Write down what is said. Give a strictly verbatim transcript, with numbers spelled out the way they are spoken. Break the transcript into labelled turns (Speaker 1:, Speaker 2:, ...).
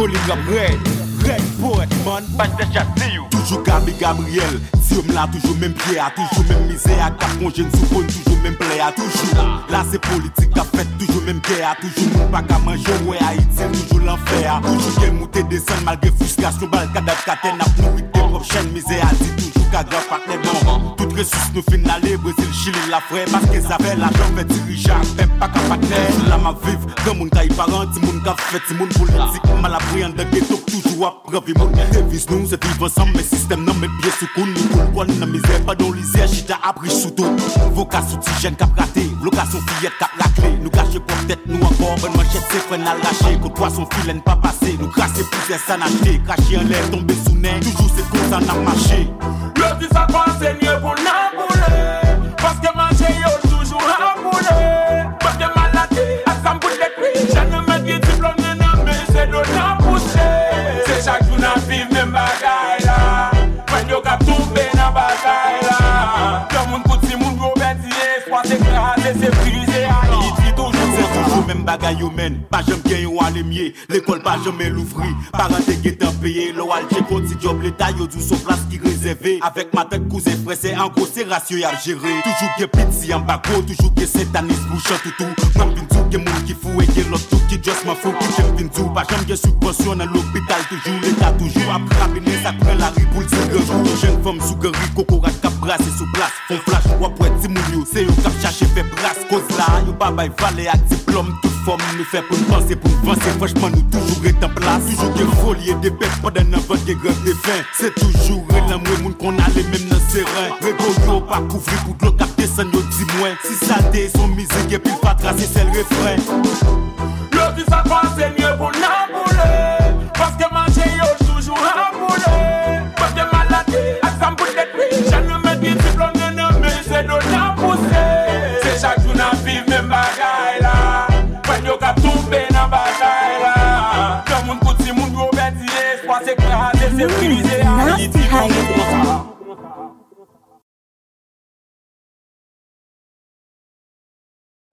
Speaker 1: Volume rap red, red poet man.
Speaker 2: Pas de chassis ou.
Speaker 1: Toujours Gabi Gabriel, si homme là toujours même pied, toujours même misère, à cap mon jeune soupone, toujours même play, à toujours. Là c'est politique, à fait toujours même guerre, toujours moun pas qu'à manger, ouais Haïti, toujours l'enfer. Toujours qu'elle monte descend malgré frustration, balle cadavre catène, à nourrir des propres chaînes, misère, à dit toujours qu'à grave partenaire bon. Toutes ressources nous finales, Brésil, Chili, la frère, parce qu'ils avaient l'argent fait dirigeant, même pas qu'à partenaire. Là m'a vivre, grand moun ka y parent, ti moun ka fait, ti moun politique, mal appris en de ghetto, toujours à preuve, moun. Devise nous, c'est vivre ensemble, mais système non, mais pieds sous coude, nous coule quoi, nous misère, pas dans l'isère, chita appris sous tout. Vocation tigène cap raté, location fillette cap raclé, nous cacher pour tête, nous encore, bonne manchette, c'est freine à lâcher, contre poisson filaine pas passé, nous crasser poussière sans acheter, cacher en l'air, tomber sous nez, toujours c'est comme ça, n'a marché.
Speaker 3: Le dit ça pas enseigner pour n'abouler, parce que manger yo toujours aboulé, pas de maladie, à ça m'boule les prix, j'en ai même qui diplôme, non, mais c'est de la pousser, c'est chaque jour n'a vivre même bagaille là, quand yo cap tomber dans bagaille là, tout monde coûte si moun gros bêtier, soit c'est crasé, c'est brisé, Haïti toujours
Speaker 1: c'est toujours même bagaille humaine, pas jamais gagne ou aller mieux, l'école pas jamais l'ouvrir, parents qui t'en payé, l'oral j'ai côté job l'état yo du son place qui réservé, avec ma tête cousin frère c'est en gros c'est ratio à gérer, toujours que pitié en bas toujours que satanisme bouchant tout tout, même pintou que moun qui fou et que l'autre tout qui just m'en fout qui j'aime pintou, pas jamais que subvention dans l'hôpital toujours l'état toujours après rabiner ça prend la rue pour le tigre, jeune femme sous gari coco rat cap brasse sous place, font flash ou après ti moun yo, c'est yo cap chercher fait brasse, cause là yo pas bay valer à diplôme toute forme nous fait pour penser pour penser franchement nous toujours est en place, toujours que folie et des bêtes pendant n'importe quelle grève de faim, c'est toujours l'amour moun qu'on a les mêmes dans ses reins, régo pas couvrir pour le cap descend yo dis moins, si ça dé son musique et puis pas tracer c'est le refrain.
Speaker 3: Le dit ça pas enseigner pour n'abouler, parce que manger yo toujours aboulé, pas de maladie, à ça m'boule les prix, j'en ai même qui diplôme, non, mais c'est de la pousser, c'est chaque jour n'a vivre même bagaille là, quand yo cap tomber dans bagaille là, tout monde coûte si moun gros bêtier, soit c'est crasé, c'est brisé, Haïti toujours comme ça.